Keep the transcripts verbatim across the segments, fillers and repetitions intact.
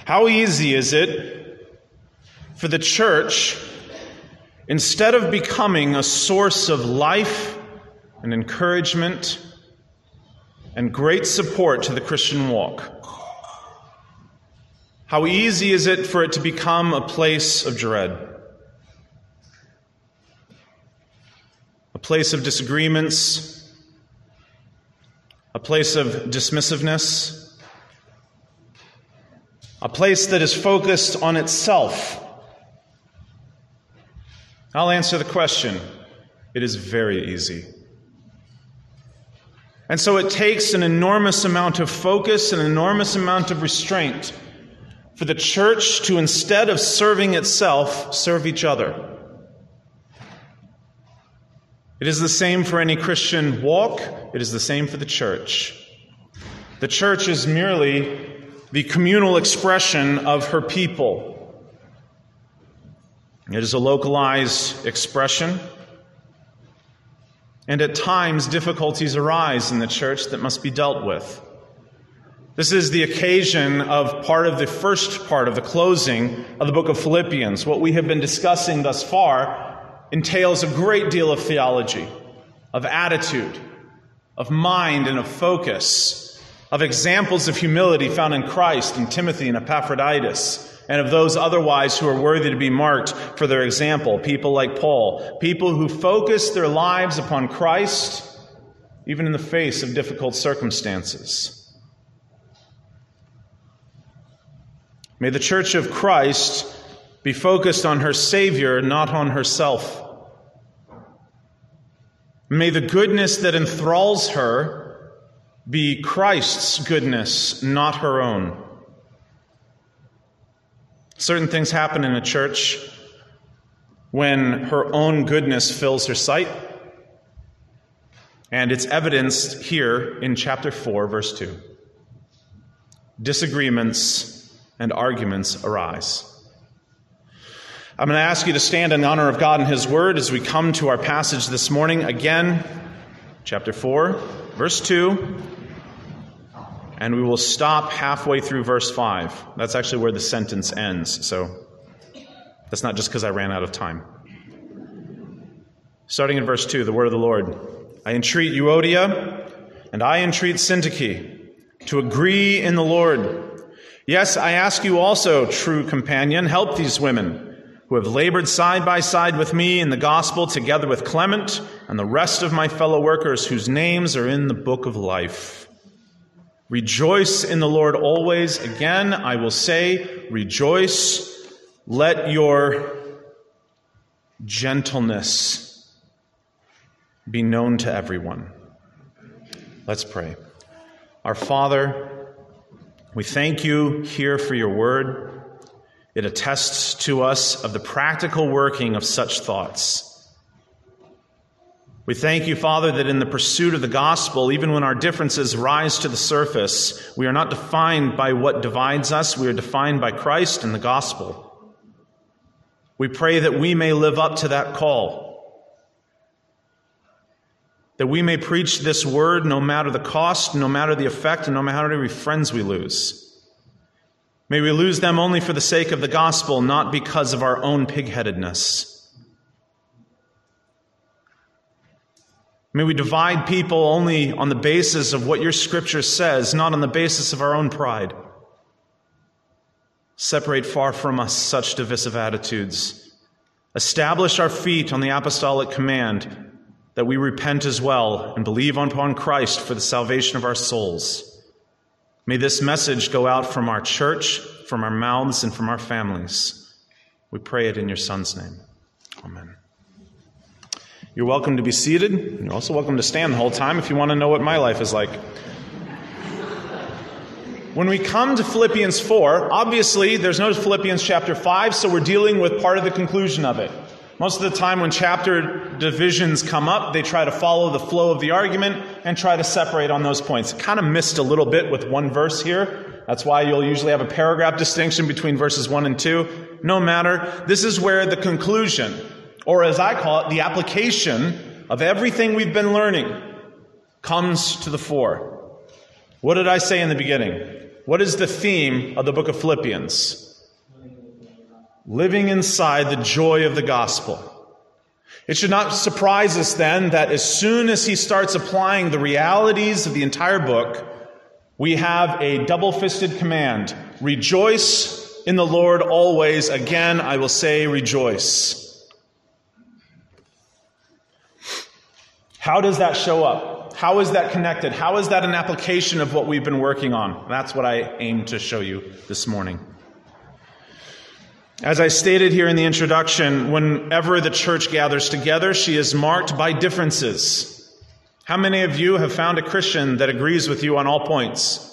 How easy is it for the church, instead of becoming a source of life and encouragement and great support to the Christian walk, how easy is it for it to become a place of dread, a place of disagreements, a place of dismissiveness, a place that is focused on itself? I'll answer the question. It is very easy. And so it takes an enormous amount of focus, an enormous amount of restraint for the church to, instead of serving itself, serve each other. It is the same for any Christian walk. It is the same for the church. The church is merely the communal expression of her people. It is a localized expression. And at times, difficulties arise in the church that must be dealt with. This is the occasion of part of the first part of the closing of the book of Philippians. What we have been discussing thus far entails a great deal of theology, of attitude, of mind, and of focus, of examples of humility found in Christ, in Timothy and Epaphroditus, and of those otherwise who are worthy to be marked for their example, people like Paul, people who focus their lives upon Christ, even in the face of difficult circumstances. May the Church of Christ be focused on her Savior, not on herself. May the goodness that enthralls her be Christ's goodness, not her own. Certain things happen in a church when her own goodness fills her sight, and it's evidenced here in chapter four, verse two. Disagreements and arguments arise. I'm going to ask you to stand in honor of God and His Word as we come to our passage this morning. Again, chapter four, verse two. And we will stop halfway through verse five. That's actually where the sentence ends. So that's not just because I ran out of time. Starting in verse two, the word of the Lord. I entreat Euodia and I entreat Syntyche to agree in the Lord. Yes, I ask you also, true companion, help these women who have labored side by side with me in the gospel, together with Clement and the rest of my fellow workers whose names are in the book of life. Rejoice in the Lord always. Again, I will say, rejoice. Let your gentleness be known to everyone. Let's pray. Our Father, we thank you here for your word. It attests to us of the practical working of such thoughts. We thank you, Father, that in the pursuit of the gospel, even when our differences rise to the surface, we are not defined by what divides us. We are defined by Christ and the gospel. We pray that we may live up to that call, that we may preach this word no matter the cost, no matter the effect, and no matter how many friends we lose. May we lose them only for the sake of the gospel, not because of our own pigheadedness. May we divide people only on the basis of what your Scripture says, not on the basis of our own pride. Separate far from us such divisive attitudes. Establish our feet on the apostolic command that we repent as well and believe upon Christ for the salvation of our souls. May this message go out from our church, from our mouths, and from our families. We pray it in your Son's name. Amen. You're welcome to be seated. You're also welcome to stand the whole time if you want to know what my life is like. When we come to Philippians four, obviously there's no Philippians chapter five, so we're dealing with part of the conclusion of it. Most of the time when chapter divisions come up, they try to follow the flow of the argument and try to separate on those points. Kind of missed a little bit with one verse here. That's why you'll usually have a paragraph distinction between verses one and two. No matter. This is where the conclusion, or as I call it, the application of everything we've been learning comes to the fore. What did I say in the beginning? What is the theme of the book of Philippians? Living inside the joy of the gospel. It should not surprise us then that as soon as he starts applying the realities of the entire book, we have a double-fisted command. Rejoice in the Lord always. Again, I will say rejoice. How does that show up? How is that connected? How is that an application of what we've been working on? That's what I aim to show you this morning. As I stated here in the introduction, whenever the church gathers together, she is marked by differences. How many of you have found a Christian that agrees with you on all points?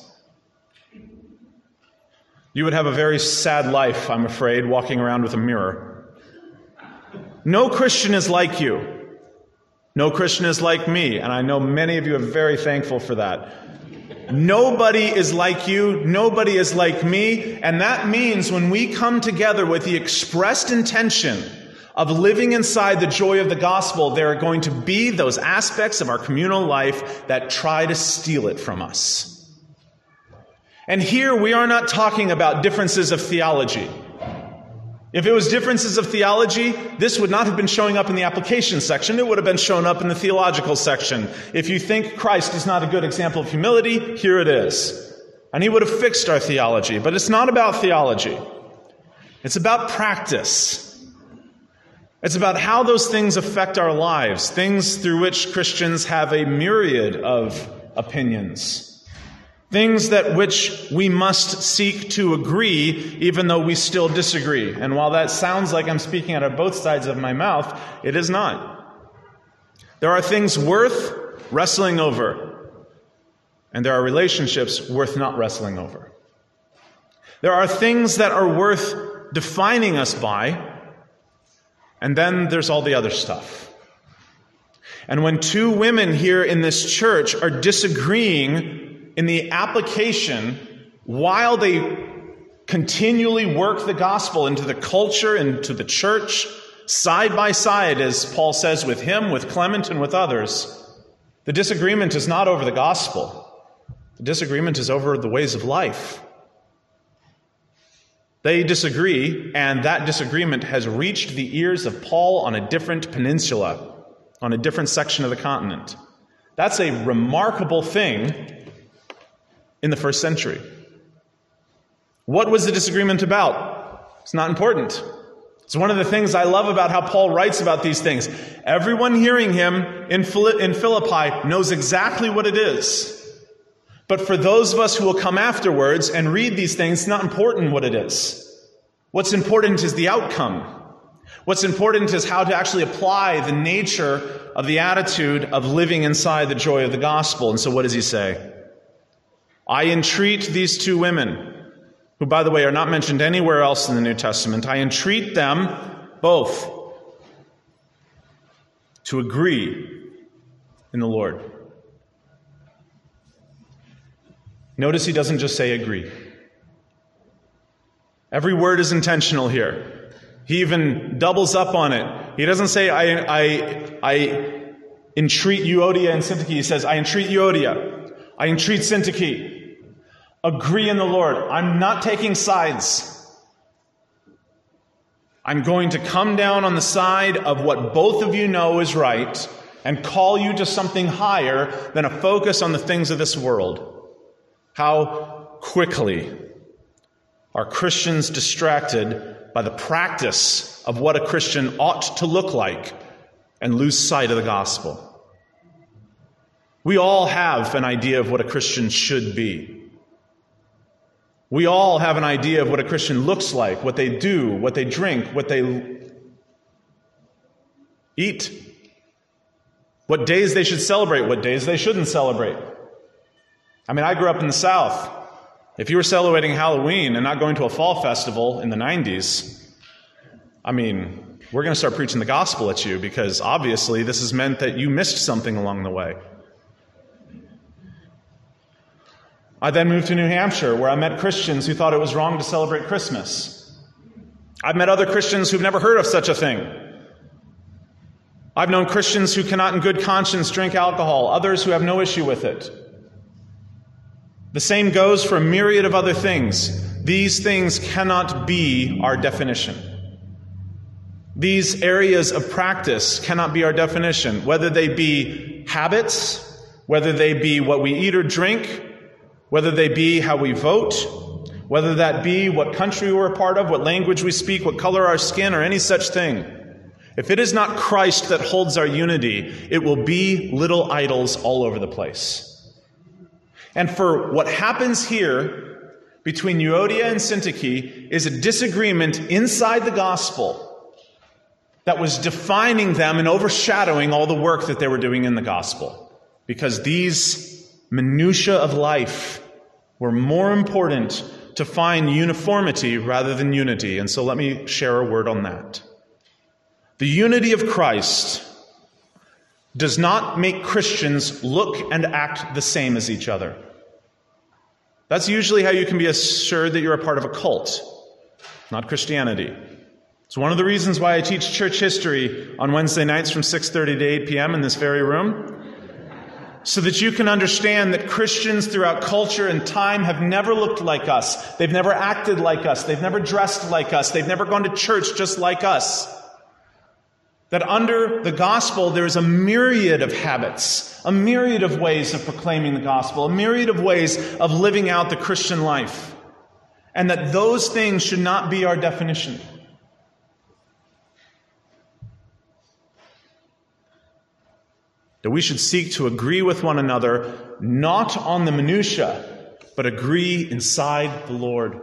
You would have a very sad life, I'm afraid, walking around with a mirror. No Christian is like you. No Christian is like me, and I know many of you are very thankful for that. Nobody is like you, nobody is like me, and that means when we come together with the expressed intention of living inside the joy of the gospel, there are going to be those aspects of our communal life that try to steal it from us. And here we are not talking about differences of theology. If it was differences of theology, this would not have been showing up in the application section. It would have been shown up in the theological section. If you think Christ is not a good example of humility, here it is. And he would have fixed our theology. But it's not about theology. It's about practice. It's about how those things affect our lives, things through which Christians have a myriad of opinions. Things that which we must seek to agree, even though we still disagree. And while that sounds like I'm speaking out of both sides of my mouth, it is not. There are things worth wrestling over, and there are relationships worth not wrestling over. There are things that are worth defining us by, and then there's all the other stuff. And when two women here in this church are disagreeing in the application, while they continually work the gospel into the culture, into the church, side by side, as Paul says, with him, with Clement, and with others, the disagreement is not over the gospel. The disagreement is over the ways of life. They disagree, and that disagreement has reached the ears of Paul on a different peninsula, on a different section of the continent. That's a remarkable thing in the first century. What was the disagreement about? It's not important. It's one of the things I love about how Paul writes about these things. Everyone hearing him in Philippi knows exactly what it is. But for those of us who will come afterwards and read these things, it's not important what it is. What's important is the outcome. What's important is how to actually apply the nature of the attitude of living inside the joy of the gospel. And so what does he say? I entreat these two women, who, by the way, are not mentioned anywhere else in the New Testament. I entreat them both to agree in the Lord. Notice he doesn't just say agree. Every word is intentional here. He even doubles up on it. He doesn't say, I, I, I entreat Euodia and Syntyche. He says, I entreat Euodia. I entreat Syntyche. Agree in the Lord. I'm not taking sides. I'm going to come down on the side of what both of you know is right and call you to something higher than a focus on the things of this world. How quickly are Christians distracted by the practice of what a Christian ought to look like and lose sight of the gospel. We all have an idea of what a Christian should be. We all have an idea of what a Christian looks like, what they do, what they drink, what they eat, what days they should celebrate, what days they shouldn't celebrate. I mean, I grew up in the South. If you were celebrating Halloween and not going to a fall festival in the nineties, I mean, we're going to start preaching the gospel at you, because obviously this has meant that you missed something along the way. I then moved to New Hampshire, where I met Christians who thought it was wrong to celebrate Christmas. I've met other Christians who've never heard of such a thing. I've known Christians who cannot in good conscience drink alcohol, others who have no issue with it. The same goes for a myriad of other things. These things cannot be our definition. These areas of practice cannot be our definition, whether they be habits, whether they be what we eat or drink, whether they be how we vote, whether that be what country we're a part of, what language we speak, what color our skin, or any such thing. If it is not Christ that holds our unity, it will be little idols all over the place. And for what happens here between Euodia and Syntyche is a disagreement inside the gospel that was defining them and overshadowing all the work that they were doing in the gospel. Because these minutiae of life were more important to find uniformity rather than unity. And so let me share a word on that. The unity of Christ does not make Christians look and act the same as each other. That's usually how you can be assured that you're a part of a cult, not Christianity. It's one of the reasons why I teach church history on Wednesday nights from six thirty to eight p.m. in this very room, so that you can understand that Christians throughout culture and time have never looked like us. They've never acted like us. They've never dressed like us. They've never gone to church just like us. That under the gospel, there is a myriad of habits, a myriad of ways of proclaiming the gospel, a myriad of ways of living out the Christian life. And that those things should not be our definition. That we should seek to agree with one another, not on the minutiae, but agree inside the Lord.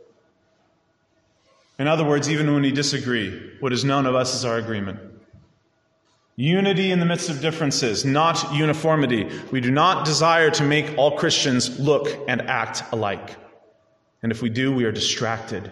In other words, even when we disagree, what is known of us is our agreement. Unity in the midst of differences, not uniformity. We do not desire to make all Christians look and act alike. And if we do, we are distracted.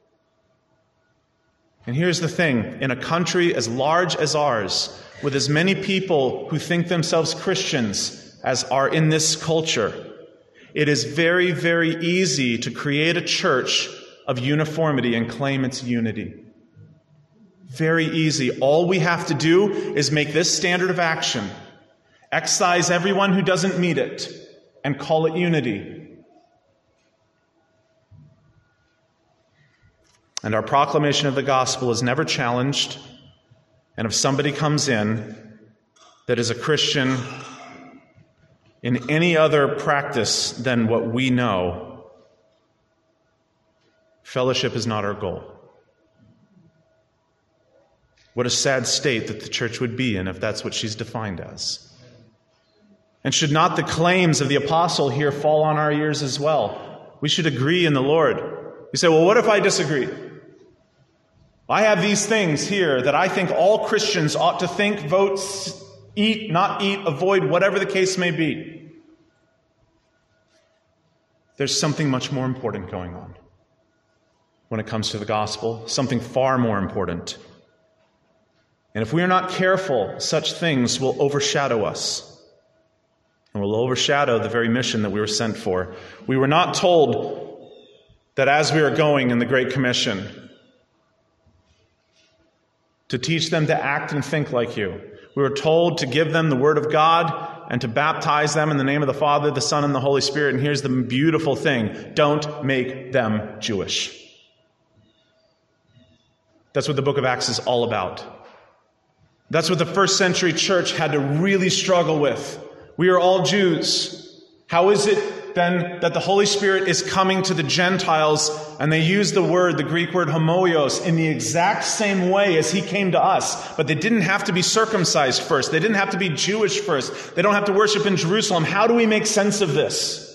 And here's the thing. In a country as large as ours, with as many people who think themselves Christians as are in this culture, it is very, very easy to create a church of uniformity and claim its unity. Very easy. All we have to do is make this standard of action, excise everyone who doesn't meet it, and call it unity. And our proclamation of the gospel is never challenged. And if somebody comes in that is a Christian in any other practice than what we know, fellowship is not our goal. What a sad state that the church would be in if that's what she's defined as. And should not the claims of the apostle here fall on our ears as well? We should agree in the Lord. You say, well, what if I disagree? I have these things here that I think all Christians ought to think, vote, eat, not eat, avoid, whatever the case may be. There's something much more important going on when it comes to the gospel, something far more important. And if we are not careful, such things will overshadow us and will overshadow the very mission that we were sent for. We were not told that as we are going in the Great Commission, to teach them to act and think like you. We were told to give them the Word of God and to baptize them in the name of the Father, the Son, and the Holy Spirit. And here's the beautiful thing. Don't make them Jewish. That's what the book of Acts is all about. That's what the first century church had to really struggle with. We are all Jews. How is it then that the Holy Spirit is coming to the Gentiles and they use the word, the Greek word homoios, in the exact same way as he came to us? But they didn't have to be circumcised first. They didn't have to be Jewish first. They don't have to worship in Jerusalem. How do we make sense of this?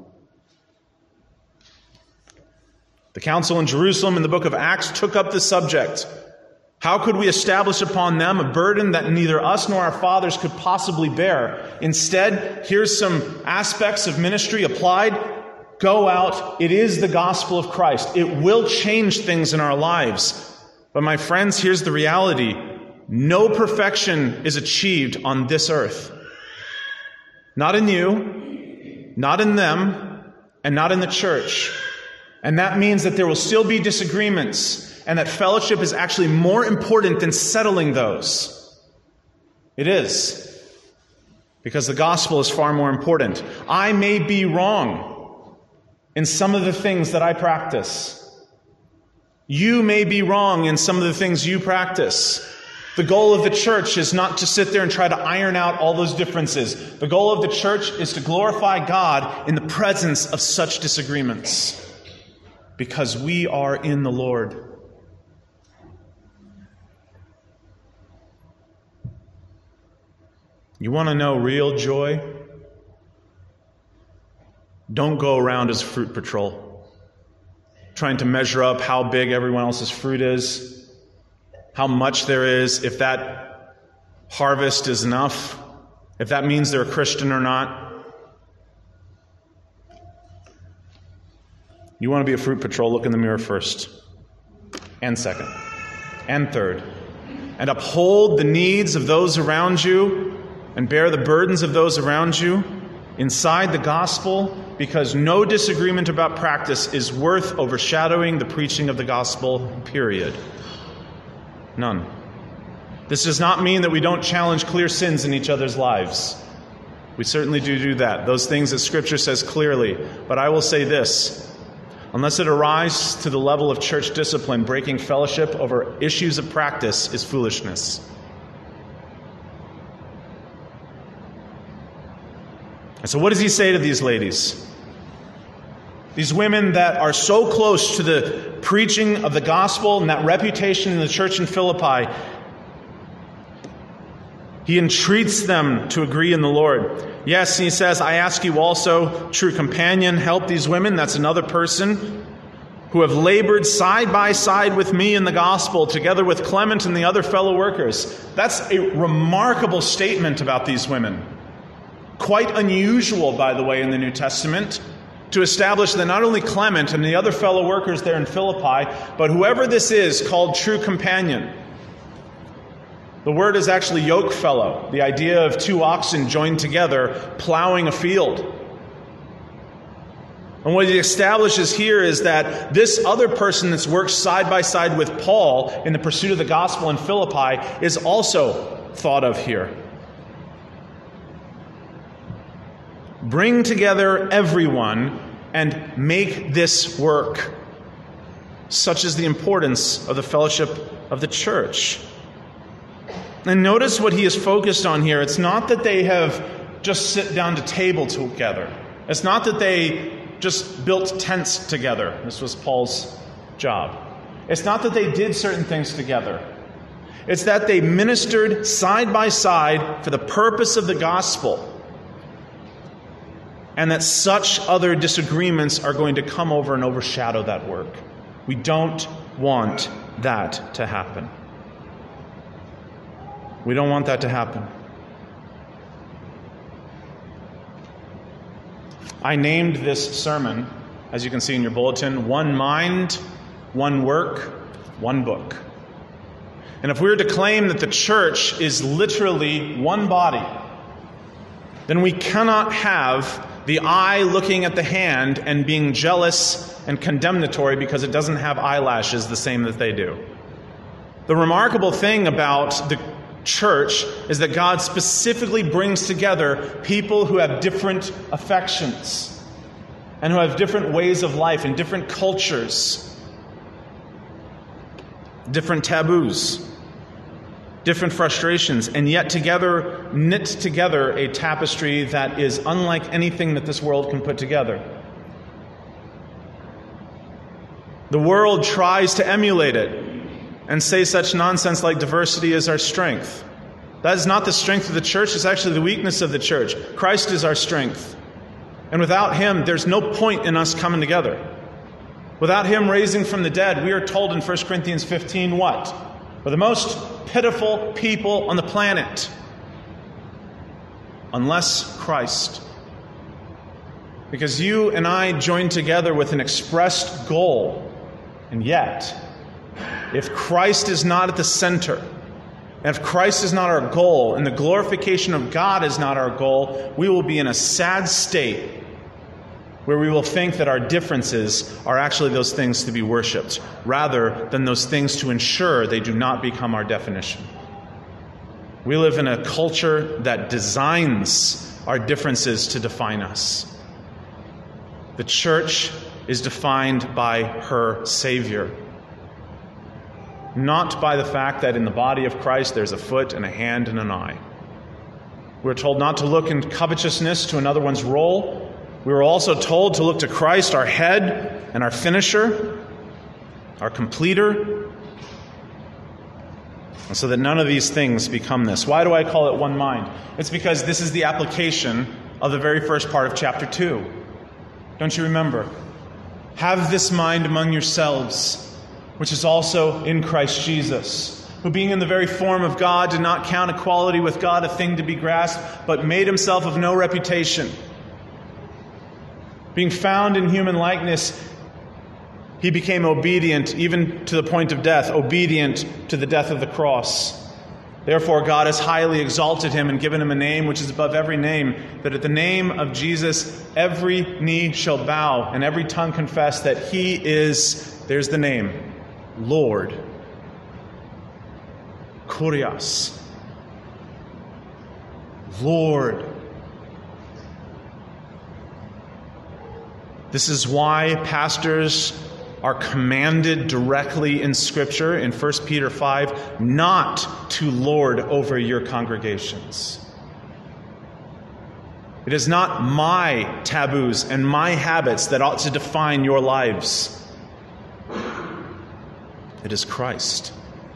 The council in Jerusalem in the book of Acts took up the subject. How could we establish upon them a burden that neither us nor our fathers could possibly bear? Instead, here's some aspects of ministry applied. Go out. It is the gospel of Christ. It will change things in our lives. But my friends, here's the reality. No perfection is achieved on this earth. Not in you, not in them, and not in the church. And that means that there will still be disagreements. And that fellowship is actually more important than settling those. It is. Because the gospel is far more important. I may be wrong. in some of the things that I practice. You may be wrong in some of the things you practice. The goal of the church is not to sit there and try to iron out all those differences. The goal of the church is to glorify God in the presence of such disagreements, because we are in the Lord. You want to know real joy? Don't go around as fruit patrol, trying to measure up how big everyone else's fruit is, how much there is, if that harvest is enough, if that means they're a Christian or not. You want to be a fruit patrol, look in the mirror first, and second, and third, and uphold the needs of those around you and bear the burdens of those around you inside the gospel, because no disagreement about practice is worth overshadowing the preaching of the gospel, period. None. This does not mean that we don't challenge clear sins in each other's lives. We certainly do do that, those things that Scripture says clearly. But I will say this, unless it arises to the level of church discipline, breaking fellowship over issues of practice is foolishness. And so what does he say to these ladies? These women that are so close to the preaching of the gospel and that reputation in the church in Philippi, he entreats them to agree in the Lord. Yes, he says, I ask you also, true companion, help these women. That's another person who have labored side by side with me in the gospel, together with Clement and the other fellow workers. That's a remarkable statement about these women. Quite unusual, by the way, in the New Testament, to establish that not only Clement and the other fellow workers there in Philippi, but whoever this is called true companion. The word is actually yoke fellow, the idea of two oxen joined together plowing a field. And what he establishes here is that this other person that's worked side by side with Paul in the pursuit of the gospel in Philippi is also thought of here. Bring together everyone and make this work. Such is the importance of the fellowship of the church. And notice what he is focused on here. It's not that they have just sit down to table together. It's not that they just built tents together. This was Paul's job. It's not that they did certain things together. It's that they ministered side by side for the purpose of the gospel. And that such other disagreements are going to come over and overshadow that work. We don't want that to happen. We don't want that to happen. I named this sermon, as you can see in your bulletin, One Mind, One Work, One Book. And if we were to claim that the church is literally one body, then we cannot have the eye looking at the hand and being jealous and condemnatory because it doesn't have eyelashes the same that they do. The remarkable thing about the church is that God specifically brings together people who have different affections and who have different ways of life and different cultures, different taboos, different frustrations, and yet together knit together a tapestry that is unlike anything that this world can put together. The world tries to emulate it and say such nonsense like diversity is our strength. That is not the strength of the church, it's actually the weakness of the church. Christ is our strength. And without Him, there's no point in us coming together. Without Him raising from the dead, we are told in First Corinthians fifteen what? We're the most pitiful people on the planet. Unless Christ. Because you and I join together with an expressed goal. And yet, if Christ is not at the center, and if Christ is not our goal, and the glorification of God is not our goal, we will be in a sad state where we will think that our differences are actually those things to be worshipped, rather than those things to ensure they do not become our definition. We live in a culture that designs our differences to define us. The church is defined by her Savior. Not by the fact that in the body of Christ there's a foot and a hand and an eye. We're told not to look in covetousness to another one's role. We were also told to look to Christ, our head and our finisher, our completer, and so that none of these things become this. Why do I call it one mind? It's because this is the application of the very first part of chapter two. Don't you remember? Have this mind among yourselves, which is also in Christ Jesus, who being in the very form of God did not count equality with God a thing to be grasped, but made himself of no reputation. Being found in human likeness, he became obedient even to the point of death, obedient to the death of the cross. Therefore, God has highly exalted him and given him a name which is above every name, that at the name of Jesus every knee shall bow and every tongue confess that he is, there's the name, Lord. Kurios. Lord. This is why pastors are commanded directly in Scripture in First Peter five not to lord over your congregations. It is not my taboos and my habits that ought to define your lives. It is Christ.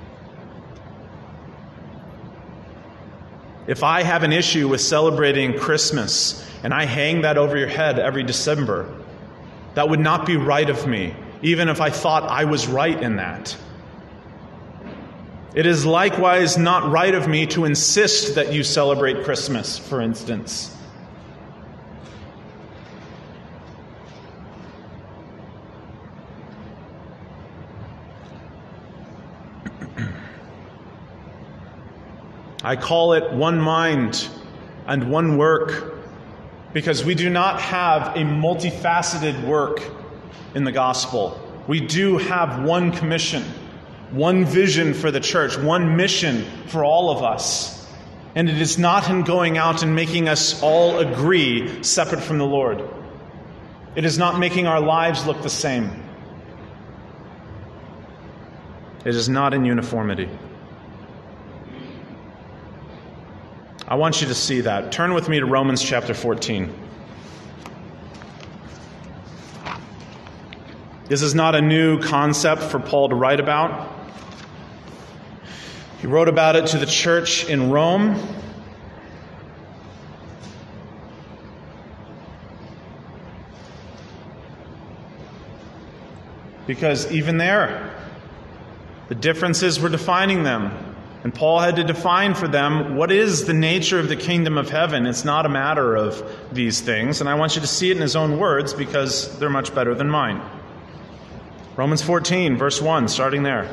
If I have an issue with celebrating Christmas and I hang that over your head every December, that would not be right of me, even if I thought I was right in that. It is likewise not right of me to insist that you celebrate Christmas, for instance. I call it one mind and one work because we do not have a multifaceted work in the gospel. We do have one commission, one vision for the church, one mission for all of us. And it is not in going out and making us all agree separate from the Lord. It is not making our lives look the same. It is not in uniformity. I want you to see that. Turn with me to Romans chapter fourteen. This is not a new concept for Paul to write about. He wrote about it to the church in Rome. Because even there, the differences were defining them. And Paul had to define for them what is the nature of the kingdom of heaven. It's not a matter of these things. And I want you to see it in his own words because they're much better than mine. Romans fourteen, verse one, starting there.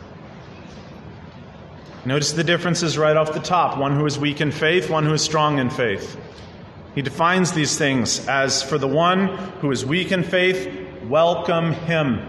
Notice the differences right off the top. One who is weak in faith, one who is strong in faith. He defines these things as for the one who is weak in faith, welcome him.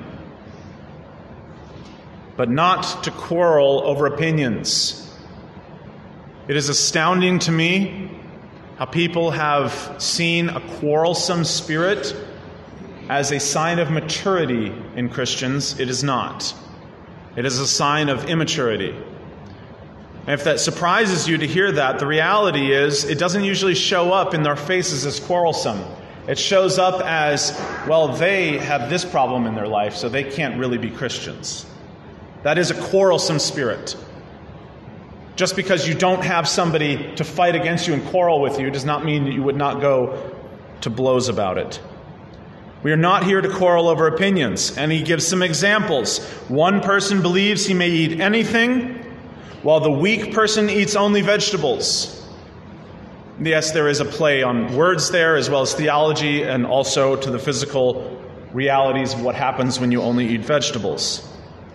But not to quarrel over opinions. It is astounding to me how people have seen a quarrelsome spirit as a sign of maturity in Christians. It is not. It is a sign of immaturity. And if that surprises you to hear that, the reality is it doesn't usually show up in their faces as quarrelsome. It shows up as, well, they have this problem in their life, so they can't really be Christians. That is a quarrelsome spirit. Just because you don't have somebody to fight against you and quarrel with you does not mean that you would not go to blows about it. We are not here to quarrel over opinions. And he gives some examples. One person believes he may eat anything, while the weak person eats only vegetables. Yes, there is a play on words there, as well as theology, and also to the physical realities of what happens when you only eat vegetables.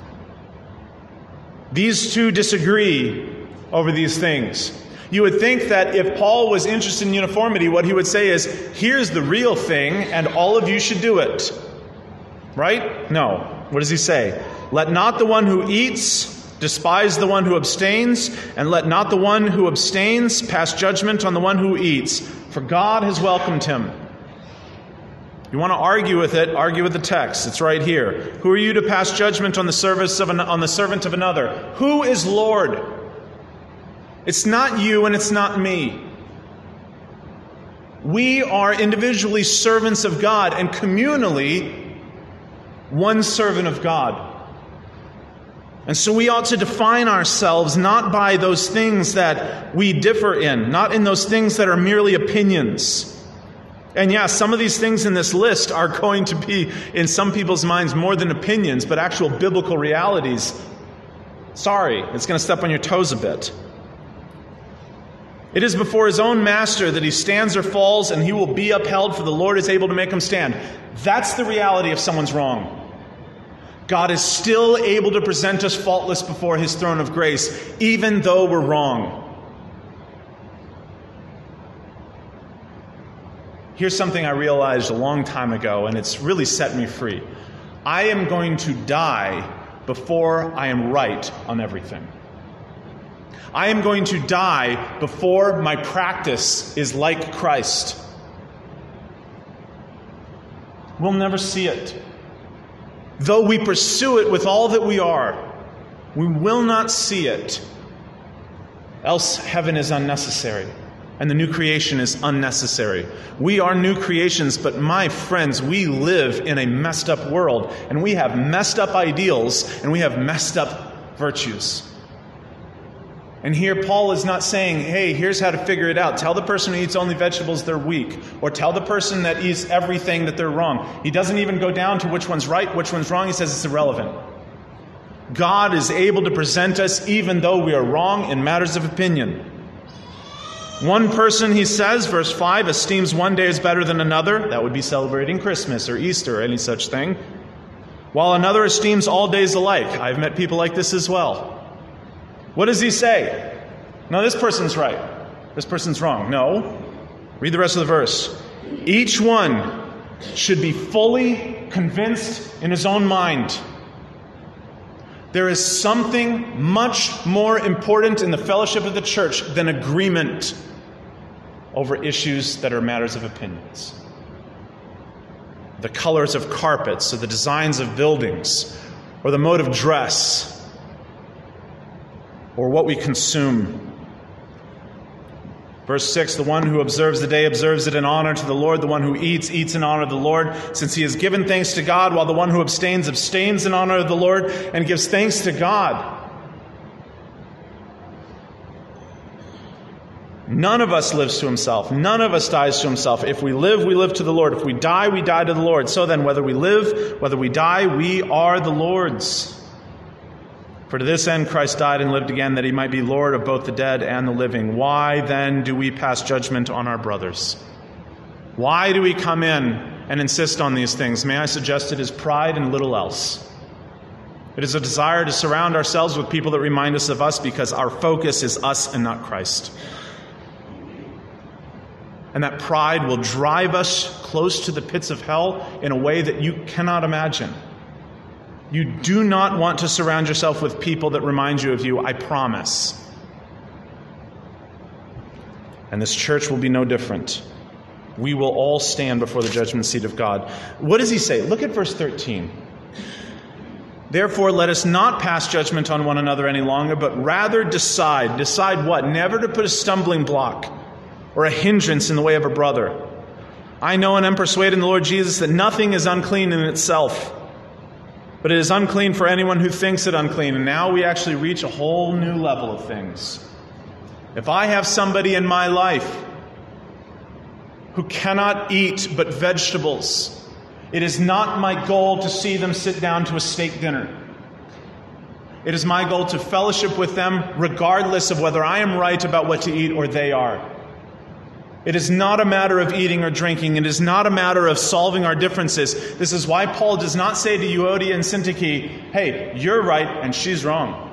These two disagree over these things. You would think that if Paul was interested in uniformity, what he would say is, here's the real thing, and all of you should do it. Right? No. What does he say? Let not the one who eats despise the one who abstains, and let not the one who abstains pass judgment on the one who eats, for God has welcomed him. You want to argue with it, argue with the text. It's right here. Who are you to pass judgment on the service of an, on the servant of another? Who is Lord? It's not you and it's not me. We are individually servants of God and communally one servant of God. And so we ought to define ourselves not by those things that we differ in, not in those things that are merely opinions. And yeah, some of these things in this list are going to be, in some people's minds, more than opinions, but actual biblical realities. Sorry, it's going to step on your toes a bit. It is before his own master that he stands or falls, and he will be upheld, for the Lord is able to make him stand. That's the reality if someone's wrong. God is still able to present us faultless before his throne of grace, even though we're wrong. Here's something I realized a long time ago, and it's really set me free. I am going to die before I am right on everything. I am going to die before my practice is like Christ. We'll never see it. Though we pursue it with all that we are, we will not see it. Else heaven is unnecessary, and the new creation is unnecessary. We are new creations, but my friends, we live in a messed up world, and we have messed up ideals, and we have messed up virtues. And here Paul is not saying, hey, here's how to figure it out. Tell the person who eats only vegetables they're weak. Or tell the person that eats everything that they're wrong. He doesn't even go down to which one's right, which one's wrong. He says it's irrelevant. God is able to present us even though we are wrong in matters of opinion. One person, he says, verse five, esteems one day as better than another. That would be celebrating Christmas or Easter or any such thing. While another esteems all days alike. I've met people like this as well. What does he say? No, this person's right. This person's wrong. No. Read the rest of the verse. Each one should be fully convinced in his own mind. There is something much more important in the fellowship of the church than agreement over issues that are matters of opinions. The colors of carpets, or the designs of buildings, or the mode of dress, or what we consume. Verse six, the one who observes the day observes it in honor to the Lord. The one who eats, eats in honor of the Lord, since he has given thanks to God, while the one who abstains, abstains in honor of the Lord and gives thanks to God. None of us lives to himself. None of us dies to himself. If we live, we live to the Lord. If we die, we die to the Lord. So then, whether we live, whether we die, we are the Lord's. For to this end Christ died and lived again, that he might be Lord of both the dead and the living. Why then do we pass judgment on our brothers? Why do we come in and insist on these things? May I suggest it is pride and little else. It is a desire to surround ourselves with people that remind us of us, because our focus is us and not Christ. And that pride will drive us close to the pits of hell in a way that you cannot imagine. You do not want to surround yourself with people that remind you of you, I promise. And this church will be no different. We will all stand before the judgment seat of God. What does he say? Look at verse thirteen. Therefore, let us not pass judgment on one another any longer, but rather decide. Decide what? Never to put a stumbling block or a hindrance in the way of a brother. I know and am persuaded in the Lord Jesus that nothing is unclean in itself, but it is unclean for anyone who thinks it unclean. And now we actually reach a whole new level of things. If I have somebody in my life who cannot eat but vegetables, it is not my goal to see them sit down to a steak dinner. It is my goal to fellowship with them regardless of whether I am right about what to eat or they are. It is not a matter of eating or drinking. It is not a matter of solving our differences. This is why Paul does not say to Euodia and Syntyche, hey, you're right and she's wrong.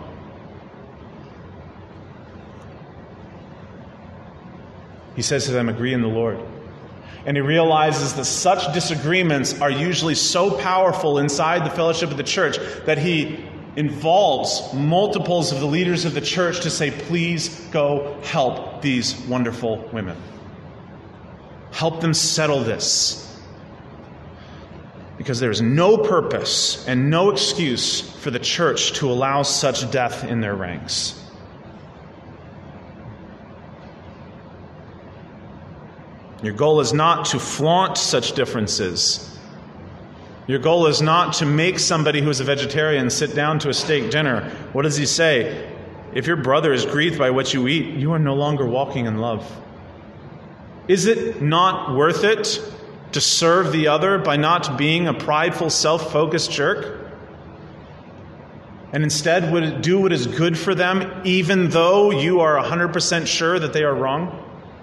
He says to them, agree in the Lord. And he realizes that such disagreements are usually so powerful inside the fellowship of the church that he involves multiples of the leaders of the church to say, please go help these wonderful women. Help them settle this. Because there is no purpose and no excuse for the church to allow such death in their ranks. Your goal is not to flaunt such differences. Your goal is not to make somebody who is a vegetarian sit down to a steak dinner. What does he say? If your brother is grieved by what you eat, you are no longer walking in love. Is it not worth it to serve the other by not being a prideful, self-focused jerk? And instead would it do what is good for them, even though you are one hundred percent sure that they are wrong?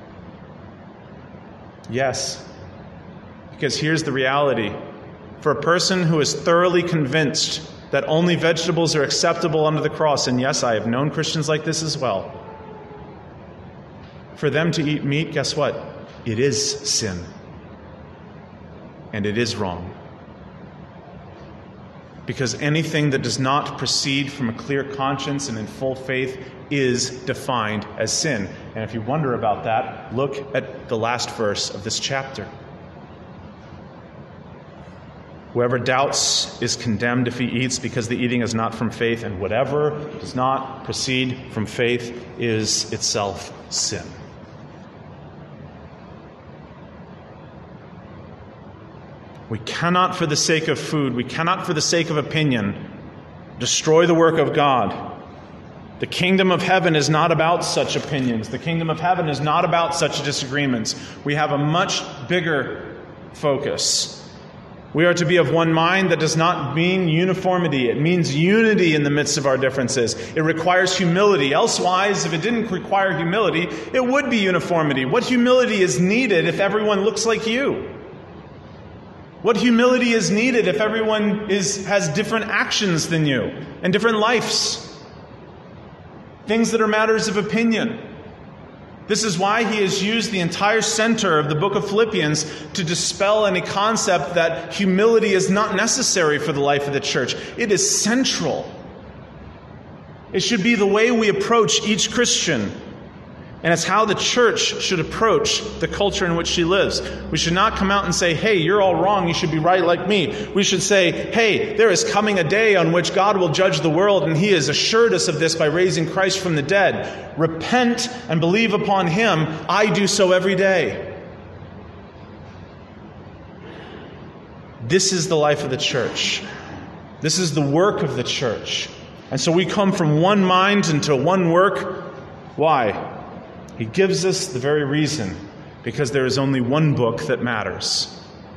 Yes. Because here's the reality. For a person who is thoroughly convinced that only vegetables are acceptable under the cross, and yes, I have known Christians like this as well, for them to eat meat, guess what? It is sin. And it is wrong. Because anything that does not proceed from a clear conscience and in full faith is defined as sin. And if you wonder about that, look at the last verse of this chapter. Whoever doubts is condemned if he eats, because the eating is not from faith, and whatever does not proceed from faith is itself sin. We cannot, for the sake of food, we cannot, for the sake of opinion, destroy the work of God. The kingdom of heaven is not about such opinions. The kingdom of heaven is not about such disagreements. We have a much bigger focus. We are to be of one mind. That does not mean uniformity. It means unity in the midst of our differences. It requires humility. Elsewise, if it didn't require humility, it would be uniformity. What humility is needed if everyone looks like you? What humility is needed if everyone is has different actions than you and different lives? Things that are matters of opinion. This is why he has used the entire center of the book of Philippians to dispel any concept that humility is not necessary for the life of the church. It is central. It should be the way we approach each Christian. And it's how the church should approach the culture in which she lives. We should not come out and say, hey, you're all wrong, you should be right like me. We should say, hey, there is coming a day on which God will judge the world, and he has assured us of this by raising Christ from the dead. Repent and believe upon him. I do so every day. This is the life of the church. This is the work of the church. And so we come from one mind into one work. Why? He gives us the very reason, because there is only one book that matters.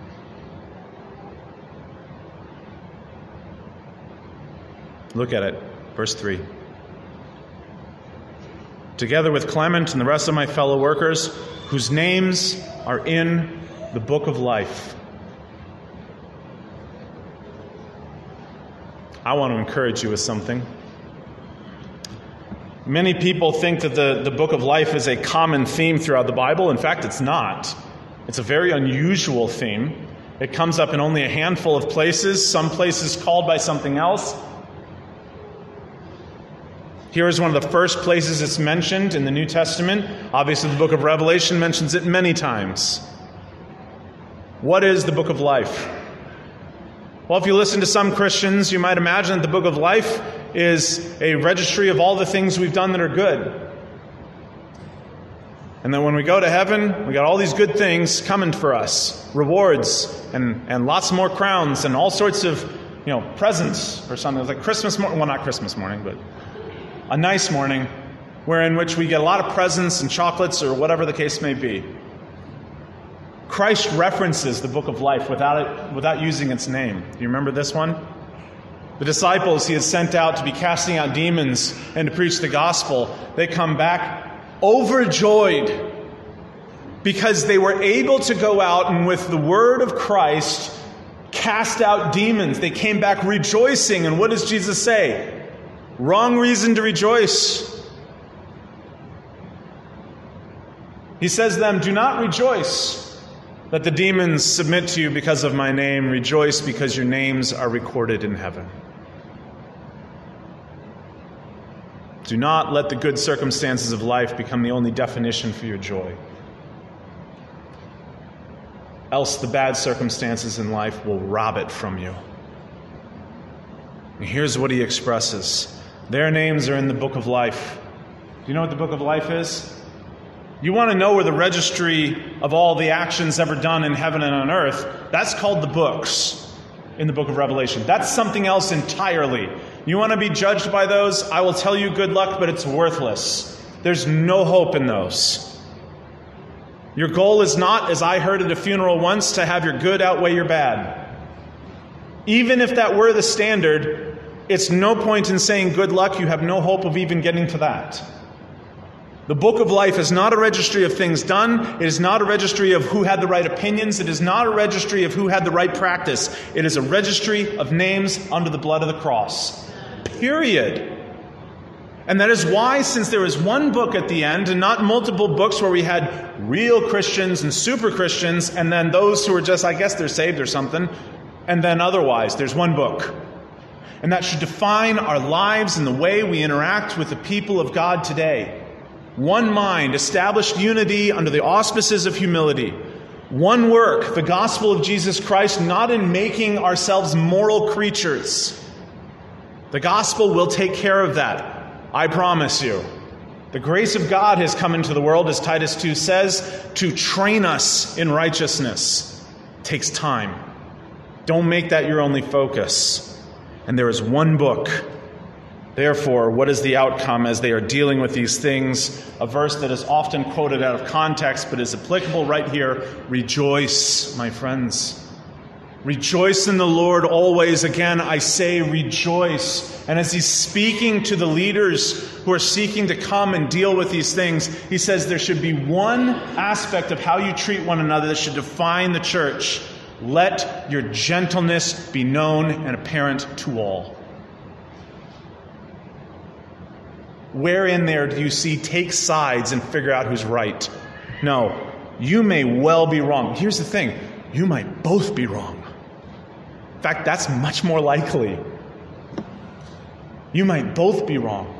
Look at it, verse three. Together with Clement and the rest of my fellow workers, whose names are in the book of life. I want to encourage you with something. Many people think that the, the book of life is a common theme throughout the Bible. In fact, it's not. It's a very unusual theme. It comes up in only a handful of places, some places called by something else. Here is one of the first places it's mentioned in the New Testament. Obviously, the book of Revelation mentions it many times. What is the book of life? Well, if you listen to some Christians, you might imagine that the book of life is a registry of all the things we've done that are good. And then when we go to heaven, we got all these good things coming for us. Rewards and, and lots more crowns and all sorts of, you know, presents or something. It's like Christmas morning. Well, not Christmas morning, but a nice morning wherein which we get a lot of presents and chocolates or whatever the case may be. Christ references the book of life without it, without using its name. Do you remember this one? The disciples he had sent out to be casting out demons and to preach the gospel, they come back overjoyed because they were able to go out and with the word of Christ cast out demons. They came back rejoicing. And what does Jesus say? Wrong reason to rejoice. He says to them, do not rejoice that the demons submit to you because of my name. Rejoice because your names are recorded in heaven. Do not let the good circumstances of life become the only definition for your joy. else the bad circumstances in life will rob it from you. And here's what he expresses. Their names are in the book of life. Do you know what the book of life is? You want to know where the registry of all the actions ever done in heaven and on earth, that's called the books in the book of Revelation. That's something else entirely. You want to be judged by those? I will tell you good luck, but it's worthless. There's no hope in those. Your goal is not, as I heard at a funeral once, to have your good outweigh your bad. Even if that were the standard, it's no point in saying good luck. You have no hope of even getting to that. The book of life is not a registry of things done. It is not a registry of who had the right opinions. It is not a registry of who had the right practice. It is a registry of names under the blood of the cross. Period. And that is why, since there is one book at the end and not multiple books where we had real Christians and super Christians and then those who are just, I guess they're saved or something, and then otherwise, there's one book. And that should define our lives and the way we interact with the people of God today. One mind, established unity under the auspices of humility. One work, the gospel of Jesus Christ, not in making ourselves moral creatures. The gospel will take care of that. I promise you. The grace of God has come into the world, as Titus two says, to train us in righteousness. It takes time. Don't make that your only focus. And there is one book. Therefore, what is the outcome as they are dealing with these things? A verse that is often quoted out of context, but is applicable right here. Rejoice, my friends. Rejoice in the Lord always. Again, I say rejoice. And as he's speaking to the leaders who are seeking to come and deal with these things, he says there should be one aspect of how you treat one another that should define the church. Let your gentleness be known and apparent to all. Where in there do you see take sides and figure out who's right? No, you may well be wrong. Here's the thing. You might both be wrong. In fact, that's much more likely. You might both be wrong.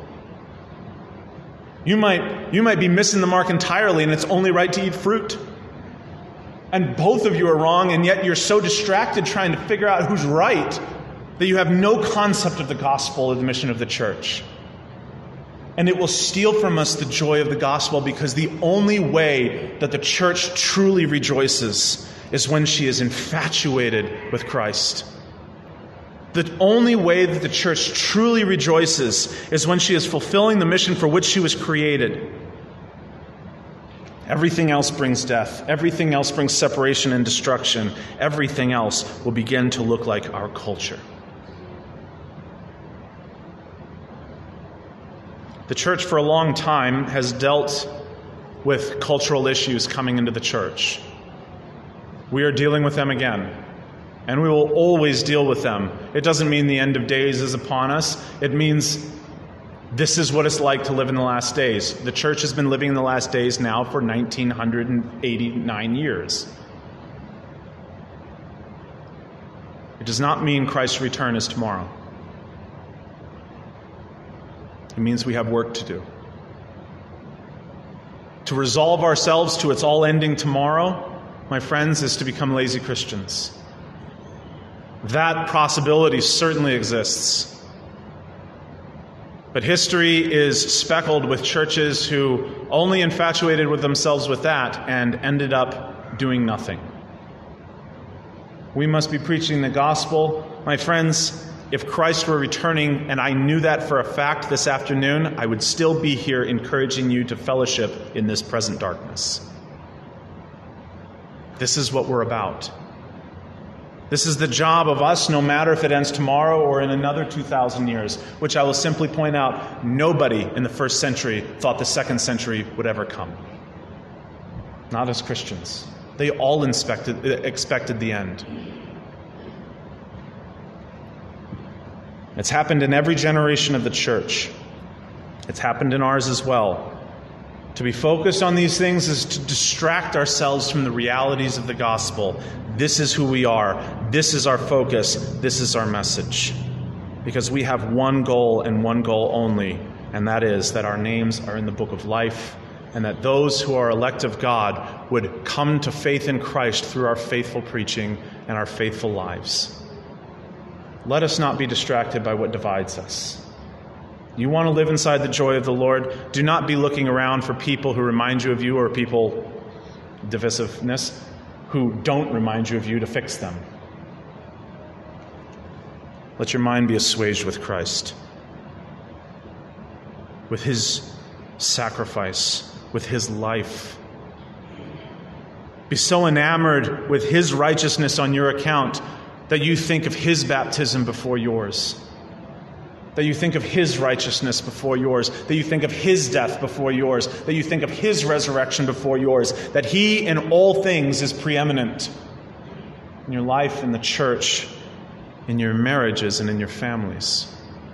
You might, you might be missing the mark entirely, and it's only right to eat fruit. And both of you are wrong, and yet you're so distracted trying to figure out who's right that you have no concept of the gospel or the mission of the church. And it will steal from us the joy of the gospel, because the only way that the church truly rejoices is when she is infatuated with Christ. The only way that the church truly rejoices is when she is fulfilling the mission for which she was created. Everything else brings death. Everything else brings separation and destruction. Everything else will begin to look like our culture. The church for a long time has dealt with cultural issues coming into the church. We are dealing with them again, and we will always deal with them. It doesn't mean the end of days is upon us. It means this is what it's like to live in the last days. The church has been living in the last days now for one thousand nine hundred eighty-nine years. It does not mean Christ's return is tomorrow. It means we have work to do. To resolve ourselves to it's all ending tomorrow, my friends, is to become lazy Christians. That possibility certainly exists. But history is speckled with churches who only infatuated with themselves with that and ended up doing nothing. We must be preaching the gospel. My friends, if Christ were returning, and I knew that for a fact this afternoon, I would still be here encouraging you to fellowship in this present darkness. This is what we're about. This is the job of us, no matter if it ends tomorrow or in another two thousand years, which I will simply point out, nobody in the first century thought the second century would ever come. Not as Christians. They all expected, expected the end. It's happened in every generation of the church. It's happened in ours as well. To be focused on these things is to distract ourselves from the realities of the gospel. This is who we are. This is our focus. This is our message. Because we have one goal and one goal only, and that is that our names are in the book of life, and that those who are elect of God would come to faith in Christ through our faithful preaching and our faithful lives. Let us not be distracted by what divides us. You want to live inside the joy of the Lord? Do not be looking around for people who remind you of you, or people, divisiveness, who don't remind you of you, to fix them. Let your mind be assuaged with Christ, with his sacrifice, with his life. Be so enamored with his righteousness on your account that you think of his baptism before yours, that you think of his righteousness before yours, that you think of his death before yours, that you think of his resurrection before yours, that he in all things is preeminent in your life, in the church, in your marriages, and in your families.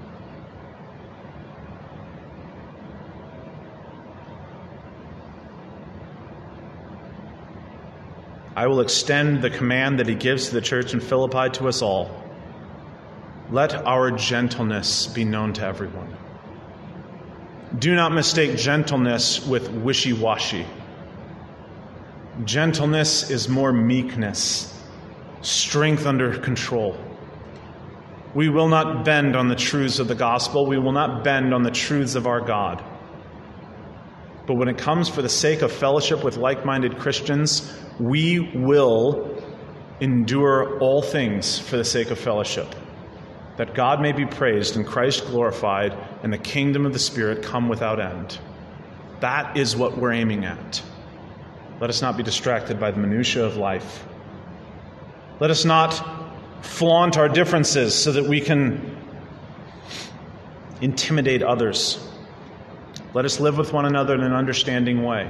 I will extend the command that he gives to the church in Philippi to us all. Let our gentleness be known to everyone. Do not mistake gentleness with wishy-washy. Gentleness is more meekness, strength under control. We will not bend on the truths of the gospel. We will not bend on the truths of our God. But when it comes for the sake of fellowship with like-minded Christians, we will endure all things for the sake of fellowship, that God may be praised and Christ glorified and the kingdom of the Spirit come without end. That is what we're aiming at. Let us not be distracted by the minutiae of life. Let us not flaunt our differences so that we can intimidate others. Let us live with one another in an understanding way.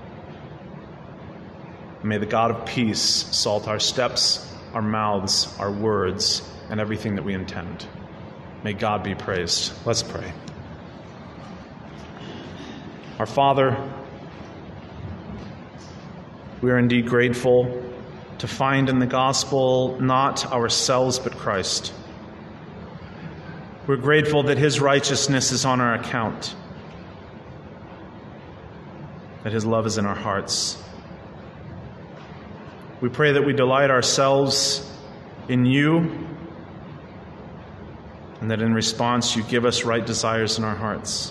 May the God of peace salt our steps, our mouths, our words, and everything that we intend. May God be praised. Let's pray. Our Father, we are indeed grateful to find in the gospel not ourselves but Christ. We're grateful that his righteousness is on our account, that his love is in our hearts. We pray that we delight ourselves in you, and that in response you give us right desires in our hearts.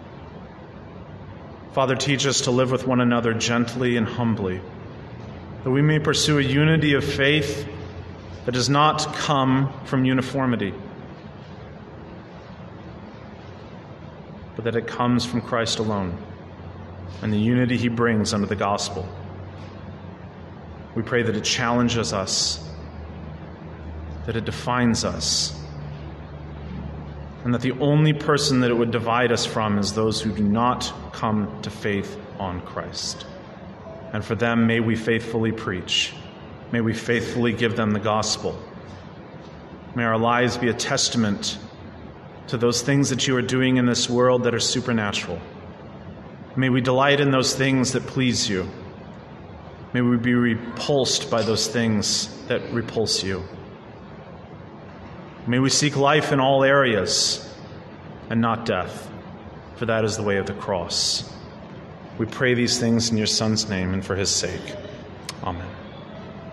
Father, teach us to live with one another gently and humbly, that we may pursue a unity of faith that does not come from uniformity, but that it comes from Christ alone and the unity he brings under the gospel. We pray that it challenges us, that it defines us, and that the only person that it would divide us from is those who do not come to faith on Christ. And for them, may we faithfully preach. May we faithfully give them the gospel. May our lives be a testament to those things that you are doing in this world that are supernatural. May we delight in those things that please you. May we be repulsed by those things that repulse you. May we seek life in all areas and not death, for that is the way of the cross. We pray these things in your Son's name and for his sake. Amen.